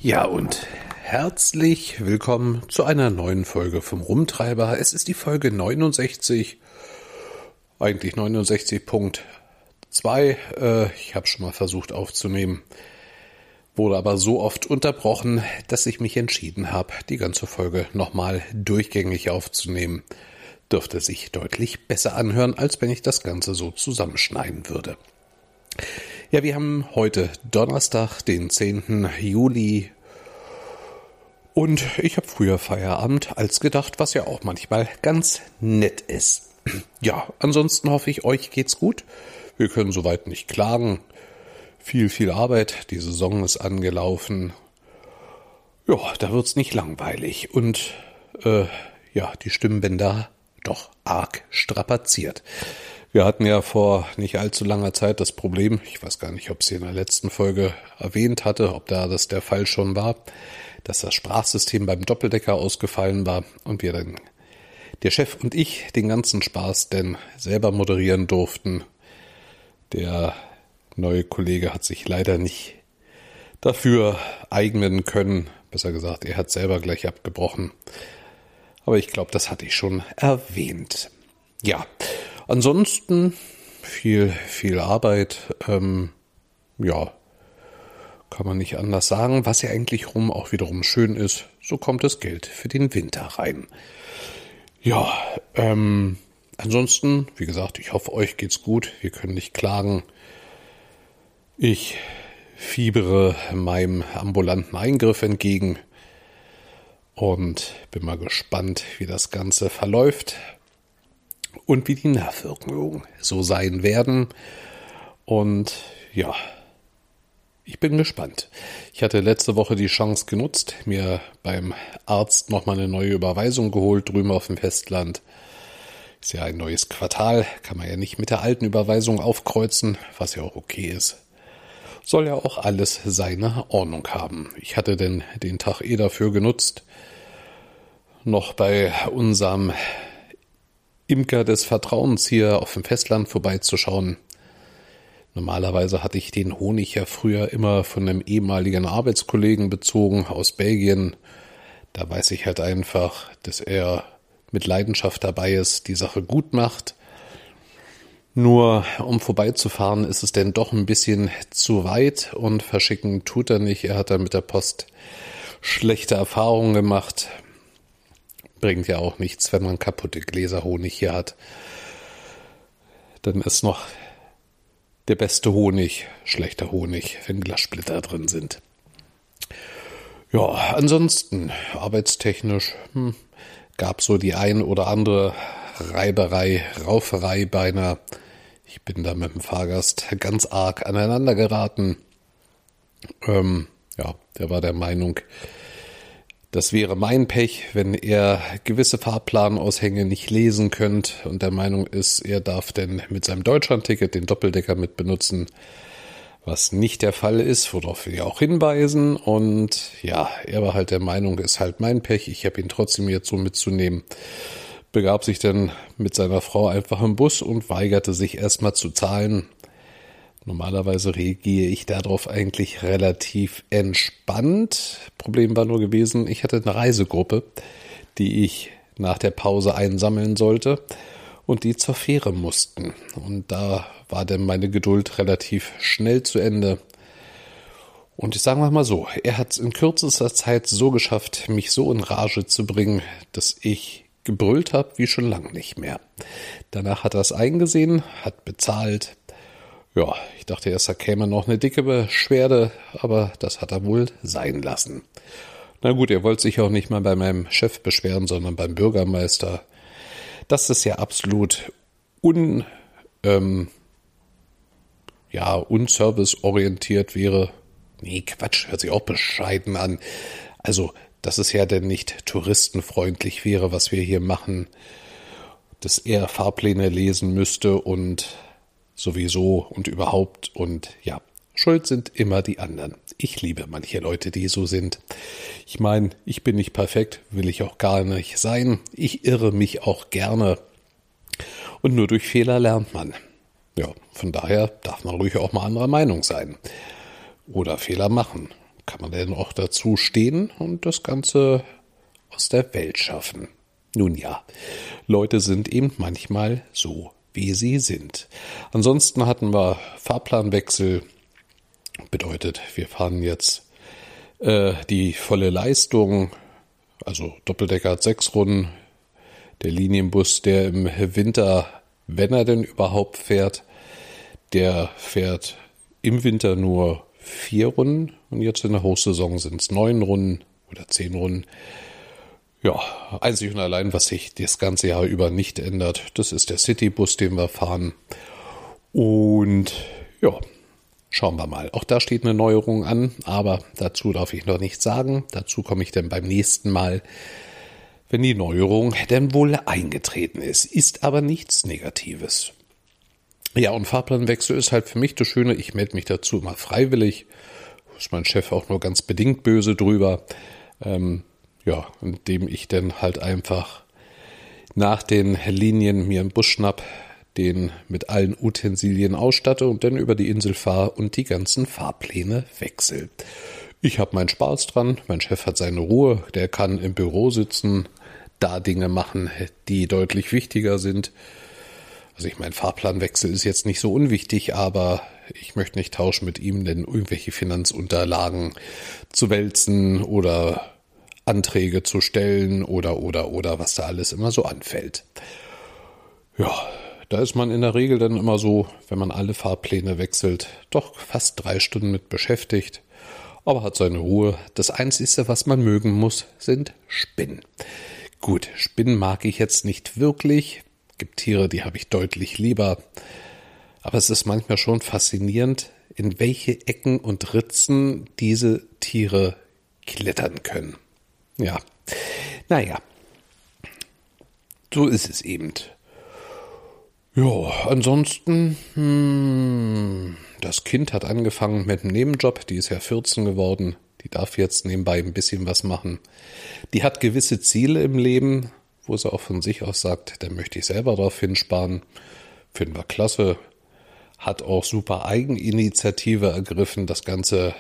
Ja, und herzlich willkommen zu einer neuen Folge vom Rumtreiber. Es ist die Folge 69, eigentlich 69.2. Ich habe schon mal versucht aufzunehmen, wurde aber so oft unterbrochen, dass ich mich entschieden habe, die ganze Folge nochmal durchgängig aufzunehmen. Dürfte sich deutlich besser anhören, als wenn ich das Ganze so zusammenschneiden würde. Ja, wir haben heute Donnerstag, den 10. Juli und ich habe früher Feierabend als gedacht, was ja auch manchmal ganz nett ist. Ja, ansonsten hoffe ich, euch geht's gut. Wir können soweit nicht klagen. Viel Arbeit, die Saison ist angelaufen. Ja, da wird's nicht langweilig und die Stimmbänder doch arg strapaziert. Wir hatten ja vor nicht allzu langer Zeit das Problem, ich weiß gar nicht, ob sie in der letzten Folge erwähnt hatte, ob da das der Fall schon war, dass das Sprachsystem beim Doppeldecker ausgefallen war und wir dann, der Chef und ich, den ganzen Spaß denn selber moderieren durften. Der neue Kollege hat sich leider nicht dafür eignen können, besser gesagt, er hat selber gleich abgebrochen. Aber ich glaube, das hatte ich schon erwähnt. Ja, ansonsten viel Arbeit, kann man nicht anders sagen. Was ja eigentlich auch wiederum schön ist, so kommt das Geld für den Winter rein. Ja, ansonsten, wie gesagt, ich hoffe, euch geht's gut. Wir können nicht klagen. Ich fiebere meinem ambulanten Eingriff entgegen und bin mal gespannt, wie das Ganze verläuft und wie die Nachwirkungen so sein werden. Und ja, ich bin gespannt. Ich hatte letzte Woche die Chance genutzt, mir beim Arzt nochmal eine neue Überweisung geholt, drüben auf dem Festland. Ist ja ein neues Quartal, kann man ja nicht mit der alten Überweisung aufkreuzen, was ja auch okay ist. Soll ja auch alles seine Ordnung haben. Ich hatte denn den Tag dafür genutzt, noch bei unserem Imker des Vertrauens hier auf dem Festland vorbeizuschauen. Normalerweise hatte ich den Honig ja früher immer von einem ehemaligen Arbeitskollegen bezogen aus Belgien. Da weiß ich halt einfach, dass er mit Leidenschaft dabei ist, die Sache gut macht. Nur um vorbeizufahren ist es denn doch ein bisschen zu weit und verschicken tut er nicht. Er hat da mit der Post schlechte Erfahrungen gemacht. Bringt ja auch nichts, wenn man kaputte Gläser Honig hier hat. Dann ist noch der beste Honig schlechter Honig, wenn Glassplitter drin sind. Ja, ansonsten arbeitstechnisch gab so die ein oder andere Reiberei, Rauferei beinahe. Ich bin da mit dem Fahrgast ganz arg aneinander geraten. Der war der Meinung, das wäre mein Pech, wenn er gewisse Fahrplanaushänge nicht lesen könnte und der Meinung ist, er darf denn mit seinem Deutschlandticket den Doppeldecker mit benutzen, was nicht der Fall ist, worauf wir auch hinweisen. Und ja, er war halt der Meinung, ist halt mein Pech, ich habe ihn trotzdem jetzt so mitzunehmen. Begab sich dann mit seiner Frau einfach im Bus und weigerte sich erstmal zu zahlen. Normalerweise reagiere ich darauf eigentlich relativ entspannt. Problem war nur gewesen, ich hatte eine Reisegruppe, die ich nach der Pause einsammeln sollte und die zur Fähre mussten. Und da war dann meine Geduld relativ schnell zu Ende. Und ich sage mal so, er hat es in kürzester Zeit so geschafft, mich so in Rage zu bringen, dass ich gebrüllt habe wie schon lange nicht mehr. Danach hat er es eingesehen, hat bezahlt. Ja, ich dachte erst, da käme noch eine dicke Beschwerde, aber das hat er wohl sein lassen. Na gut, er wollte sich auch nicht mal bei meinem Chef beschweren, sondern beim Bürgermeister. Dass es ja absolut unserviceorientiert wäre. Nee, Quatsch, hört sich auch bescheiden an. Also, dass es ja denn nicht touristenfreundlich wäre, was wir hier machen, dass er Fahrpläne lesen müsste und sowieso und überhaupt und ja, schuld sind immer die anderen. Ich liebe manche Leute, die so sind. Ich meine, ich bin nicht perfekt, will ich auch gar nicht sein. Ich irre mich auch gerne und nur durch Fehler lernt man. Ja, von daher darf man ruhig auch mal anderer Meinung sein oder Fehler machen. kann man denn auch dazu stehen und das Ganze aus der Welt schaffen? Nun ja, Leute sind eben manchmal so, wie sie sind. Ansonsten hatten wir Fahrplanwechsel. Bedeutet, wir fahren jetzt die volle Leistung, also Doppeldecker hat 6 Runden. Der Linienbus, der im Winter, wenn er denn überhaupt fährt, der fährt im Winter nur 4 Runden und jetzt in der Hochsaison sind es 9 Runden oder 10 Runden. Ja, einzig und allein, was sich das ganze Jahr über nicht ändert, das ist der Citybus, den wir fahren. Und ja, schauen wir mal. Auch da steht eine Neuerung an, aber dazu darf ich noch nichts sagen. Dazu komme ich dann beim nächsten Mal, wenn die Neuerung denn wohl eingetreten ist. Ist aber nichts Negatives. Ja, und Fahrplanwechsel ist halt für mich das Schöne, ich melde mich dazu immer freiwillig. Ist mein Chef auch nur ganz bedingt böse drüber. Indem ich dann halt einfach nach den Linien mir einen Bus schnapp, den mit allen Utensilien ausstatte und dann über die Insel fahre und die ganzen Fahrpläne wechsle. Ich habe meinen Spaß dran, mein Chef hat seine Ruhe, der kann im Büro sitzen, da Dinge machen, die deutlich wichtiger sind. Also ich meine, Fahrplanwechsel ist jetzt nicht so unwichtig, aber ich möchte nicht tauschen mit ihm, denn irgendwelche Finanzunterlagen zu wälzen oder Anträge zu stellen oder was da alles immer so anfällt. Ja, da ist man in der Regel dann immer so, wenn man alle Fahrpläne wechselt, doch fast 3 Stunden mit beschäftigt, aber hat seine Ruhe. Das Einzige, was man mögen muss, sind Spinnen. Gut, Spinnen mag ich jetzt nicht wirklich. Gibt Tiere, die habe ich deutlich lieber. Aber es ist manchmal schon faszinierend, in welche Ecken und Ritzen diese Tiere klettern können. Ja, naja, so ist es eben. Ja, ansonsten, das Kind hat angefangen mit einem Nebenjob, die ist ja 14 geworden, die darf jetzt nebenbei ein bisschen was machen. Die hat gewisse Ziele im Leben, wo sie auch von sich aus sagt, da möchte ich selber drauf hinsparen, finden wir klasse, hat auch super Eigeninitiative ergriffen, das Ganze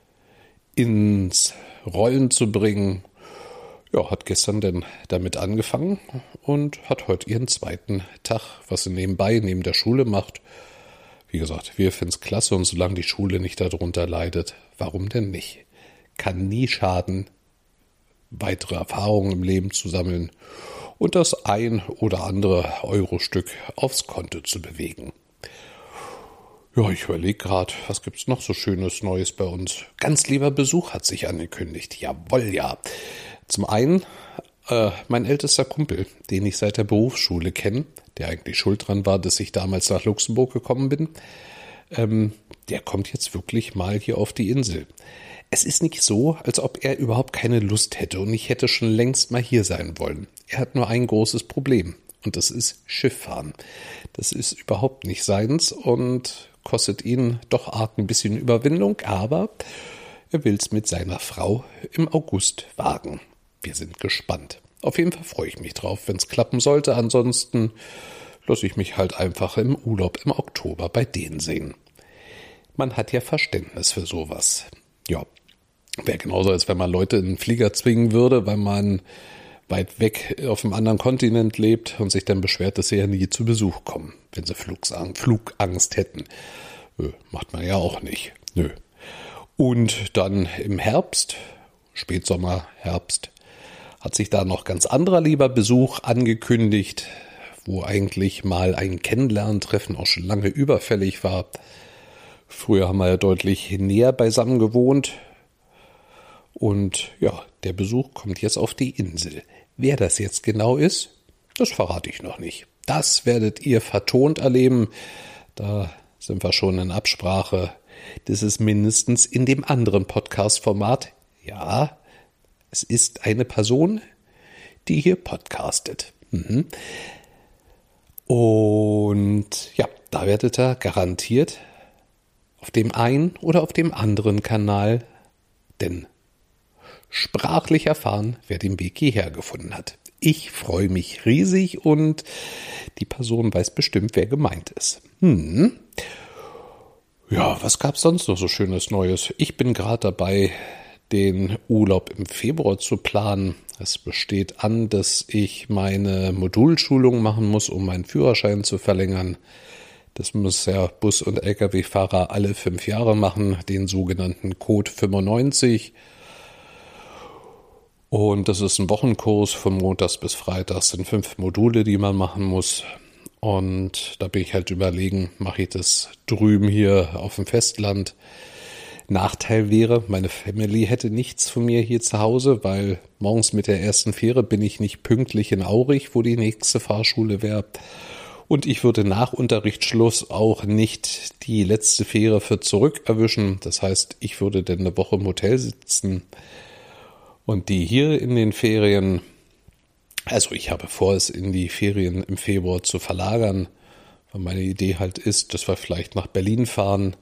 ins Rollen zu bringen. Ja, hat gestern dann damit angefangen und hat heute ihren 2. Tag, was sie nebenbei, neben der Schule macht. Wie gesagt, wir finden es klasse und solange die Schule nicht darunter leidet, warum denn nicht? Kann nie schaden, weitere Erfahrungen im Leben zu sammeln und das ein oder andere Eurostück aufs Konto zu bewegen. Ja, ich überlege gerade, was gibt's noch so Schönes Neues bei uns? Ganz lieber Besuch hat sich angekündigt. Jawohl, ja. Zum einen mein ältester Kumpel, den ich seit der Berufsschule kenne, der eigentlich schuld dran war, dass ich damals nach Luxemburg gekommen bin, der kommt jetzt wirklich mal hier auf die Insel. Es ist nicht so, als ob er überhaupt keine Lust hätte und ich hätte schon längst mal hier sein wollen. Er hat nur ein großes Problem und das ist Schifffahren. Das ist überhaupt nicht seins und kostet ihn doch arg ein bisschen Überwindung, aber er will es mit seiner Frau im August wagen. Wir sind gespannt. Auf jeden Fall freue ich mich drauf, wenn es klappen sollte. Ansonsten lasse ich mich halt einfach im Urlaub im Oktober bei denen sehen. Man hat ja Verständnis für sowas. Ja, wäre genauso, als wenn man Leute in einen Flieger zwingen würde, weil man weit weg auf einem anderen Kontinent lebt und sich dann beschwert, dass sie ja nie zu Besuch kommen, wenn sie Flugangst hätten. Macht man ja auch nicht. Nö. Und dann im Herbst, Spätsommer, Herbst, hat sich da noch ganz anderer lieber Besuch angekündigt, wo eigentlich mal ein Kennenlerntreffen auch schon lange überfällig war. Früher haben wir ja deutlich näher beisammen gewohnt. Und ja, der Besuch kommt jetzt auf die Insel. Wer das jetzt genau ist, das verrate ich noch nicht. Das werdet ihr vertont erleben. Da sind wir schon in Absprache. Das ist mindestens in dem anderen Podcast-Format. Ja, es ist eine Person, die hier podcastet. Und ja, da werdet ihr garantiert auf dem einen oder auf dem anderen Kanal denn sprachlich erfahren, wer den Weg hierher gefunden hat. Ich freue mich riesig und die Person weiß bestimmt, wer gemeint ist. Ja, was gab's sonst noch so Schönes Neues? Ich bin gerade dabei, den Urlaub im Februar zu planen. Es besteht an, dass ich meine Modulschulung machen muss, um meinen Führerschein zu verlängern. Das muss ja Bus- und Lkw-Fahrer alle 5 Jahre machen, den sogenannten Code 95. Und das ist ein Wochenkurs von Montags bis Freitags, sind 5 Module, die man machen muss. Und da bin ich halt überlegen, mache ich das drüben hier auf dem Festland. Nachteil wäre, meine Family hätte nichts von mir hier zu Hause, weil morgens mit der ersten Fähre bin ich nicht pünktlich in Aurich, wo die nächste Fahrschule wäre. Und ich würde nach Unterrichtsschluss auch nicht die letzte Fähre für zurück erwischen. Das heißt, ich würde dann eine Woche im Hotel sitzen. Und die hier in den Ferien, also ich habe vor, es in die Ferien im Februar zu verlagern, weil meine Idee halt ist, dass wir vielleicht nach Berlin fahren,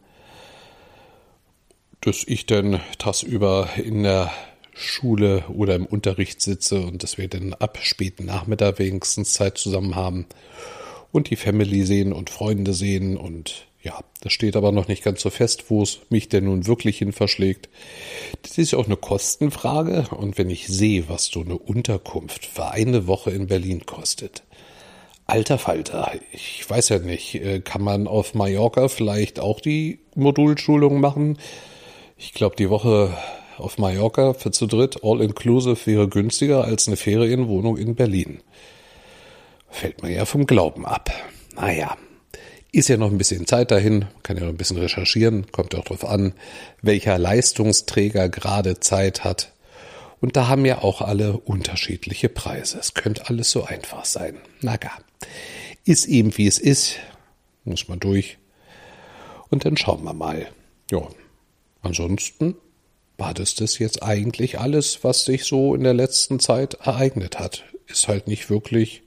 dass ich dann tagsüber in der Schule oder im Unterricht sitze und dass wir dann ab späten Nachmittag wenigstens Zeit zusammen haben und die Family sehen und Freunde sehen. Und ja, das steht aber noch nicht ganz so fest, wo es mich denn nun wirklich hin verschlägt. Das ist ja auch eine Kostenfrage. Und wenn ich sehe, was so eine Unterkunft für eine Woche in Berlin kostet, alter Falter, ich weiß ja nicht, kann man auf Mallorca vielleicht auch die Modulschulung machen? Ich glaube, die Woche auf Mallorca für zu dritt all-inclusive wäre günstiger als eine Ferienwohnung in Berlin. Fällt mir ja vom Glauben ab. Naja, ist ja noch ein bisschen Zeit dahin, kann ja noch ein bisschen recherchieren, kommt ja auch darauf an, welcher Leistungsträger gerade Zeit hat. Und da haben ja auch alle unterschiedliche Preise. Es könnte alles so einfach sein. Na gar, ist eben wie es ist, muss man durch. Und dann schauen wir mal. Ja, ansonsten war das jetzt eigentlich alles, was sich so in der letzten Zeit ereignet hat. Ist halt nicht wirklich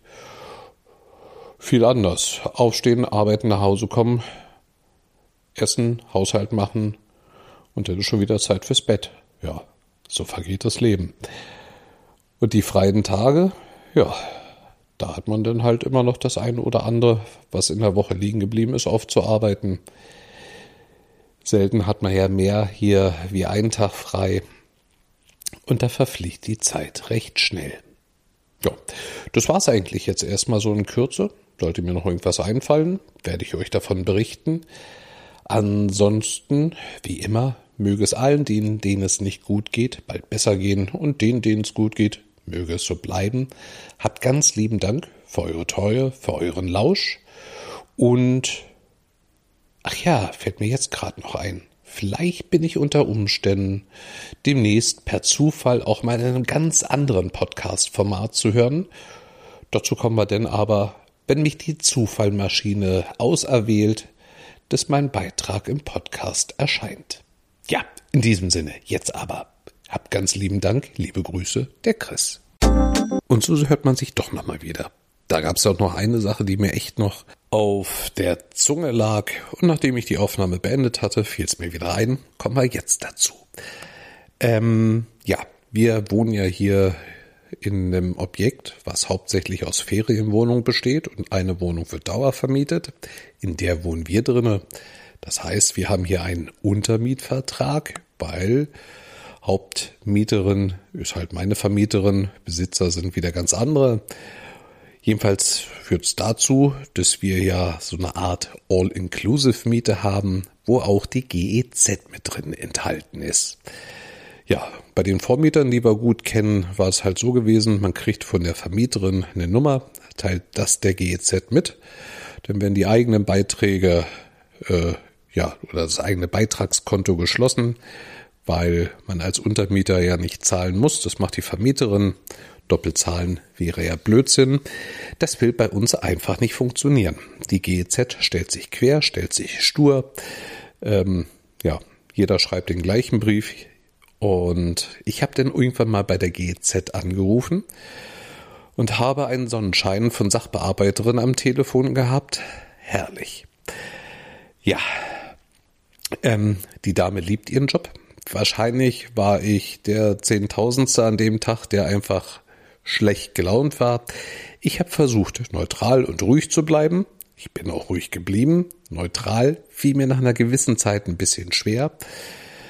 viel anders. Aufstehen, arbeiten, nach Hause kommen, essen, Haushalt machen und dann ist schon wieder Zeit fürs Bett. Ja, so vergeht das Leben. Und die freien Tage, ja, da hat man dann halt immer noch das eine oder andere, was in der Woche liegen geblieben ist, aufzuarbeiten. Selten hat man ja mehr hier wie einen Tag frei. Und da verfliegt die Zeit recht schnell. Ja, das war's eigentlich jetzt erstmal so in Kürze. Sollte mir noch irgendwas einfallen, werde ich euch davon berichten. Ansonsten, wie immer, möge es allen denen es nicht gut geht, bald besser gehen und denen es gut geht, möge es so bleiben. Habt ganz lieben Dank für eure Treue, für euren Lausch und ach ja, fällt mir jetzt gerade noch ein. Vielleicht bin ich unter Umständen demnächst per Zufall auch mal in einem ganz anderen Podcast-Format zu hören. Dazu kommen wir denn aber, wenn mich die Zufallmaschine auserwählt, dass mein Beitrag im Podcast erscheint. Ja, in diesem Sinne, jetzt aber. Habt ganz lieben Dank, liebe Grüße, der Chris. Und so hört man sich doch nochmal wieder. Da gab es auch noch eine Sache, die mir echt noch auf der Zunge lag. Und nachdem ich die Aufnahme beendet hatte, fiel es mir wieder ein. Kommen wir jetzt dazu. Ja, wir wohnen ja hier in einem Objekt, was hauptsächlich aus Ferienwohnungen besteht. Und eine Wohnung wird dauervermietet. In der wohnen wir drinne. Das heißt, wir haben hier einen Untermietvertrag, weil Hauptmieterin ist halt meine Vermieterin. Besitzer sind wieder ganz andere. Jedenfalls führt es dazu, dass wir ja so eine Art All-Inclusive-Miete haben, wo auch die GEZ mit drin enthalten ist. Ja, bei den Vormietern, die wir gut kennen, war es halt so gewesen, man kriegt von der Vermieterin eine Nummer, teilt das der GEZ mit, dann werden die eigenen Beiträge, oder das eigene Beitragskonto geschlossen, weil man als Untermieter ja nicht zahlen muss, das macht die Vermieterin. Doppelzahlen wäre ja Blödsinn. Das will bei uns einfach nicht funktionieren. Die GEZ stellt sich quer, stellt sich stur. Jeder schreibt den gleichen Brief. Und ich habe dann irgendwann mal bei der GEZ angerufen und habe einen Sonnenschein von Sachbearbeiterin am Telefon gehabt. Herrlich. Ja, die Dame liebt ihren Job. Wahrscheinlich war ich der Zehntausendste an dem Tag, der einfach schlecht gelaunt war. Ich habe versucht, neutral und ruhig zu bleiben. Ich bin auch ruhig geblieben. Neutral fiel mir nach einer gewissen Zeit ein bisschen schwer.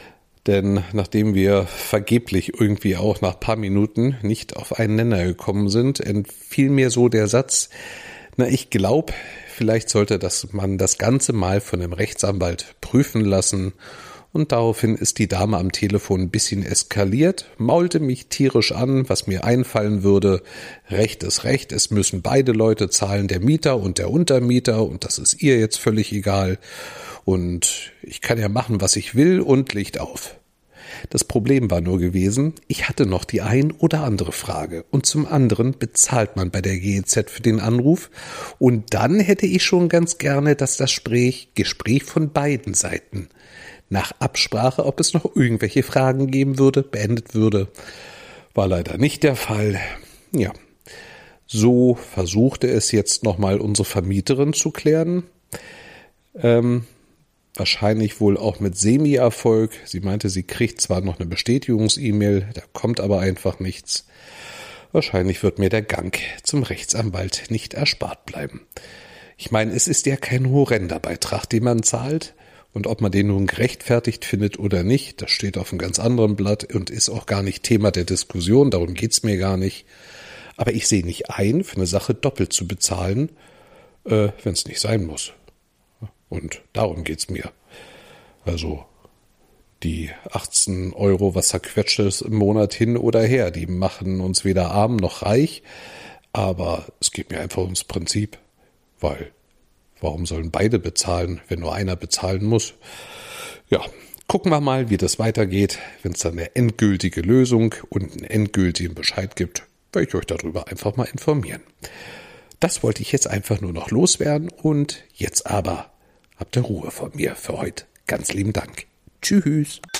Denn nachdem wir vergeblich irgendwie auch nach ein paar Minuten nicht auf einen Nenner gekommen sind, entfiel mir so der Satz, ich glaube, vielleicht sollte man das Ganze mal von einem Rechtsanwalt prüfen lassen. Und daraufhin ist die Dame am Telefon ein bisschen eskaliert, maulte mich tierisch an, was mir einfallen würde. Recht ist Recht, es müssen beide Leute zahlen, der Mieter und der Untermieter, und das ist ihr jetzt völlig egal. Und ich kann ja machen, was ich will, und legt auf. Das Problem war nur gewesen, ich hatte noch die ein oder andere Frage, und zum anderen bezahlt man bei der GEZ für den Anruf, und dann hätte ich schon ganz gerne, dass das Gespräch von beiden Seiten nach Absprache, ob es noch irgendwelche Fragen geben würde, beendet würde. War leider nicht der Fall. Ja, so versuchte es jetzt nochmal unsere Vermieterin zu klären. Wahrscheinlich wohl auch mit Semi-Erfolg. Sie meinte, sie kriegt zwar noch eine Bestätigungs-E-Mail, da kommt aber einfach nichts. Wahrscheinlich wird mir der Gang zum Rechtsanwalt nicht erspart bleiben. Ich meine, es ist ja kein horrender Beitrag, den man zahlt. Und ob man den nun gerechtfertigt findet oder nicht, das steht auf einem ganz anderen Blatt und ist auch gar nicht Thema der Diskussion, darum geht's mir gar nicht. Aber ich sehe nicht ein, für eine Sache doppelt zu bezahlen, wenn es nicht sein muss. Und darum geht's mir. Also die 18 €, was zerquetscht ist im Monat hin oder her, die machen uns weder arm noch reich, aber es geht mir einfach ums Prinzip, weil warum sollen beide bezahlen, wenn nur einer bezahlen muss? Ja, gucken wir mal, wie das weitergeht. Wenn es dann eine endgültige Lösung und einen endgültigen Bescheid gibt, werde ich euch darüber einfach mal informieren. Das wollte ich jetzt einfach nur noch loswerden, und jetzt aber habt ihr Ruhe von mir für heute. Ganz lieben Dank. Tschüss.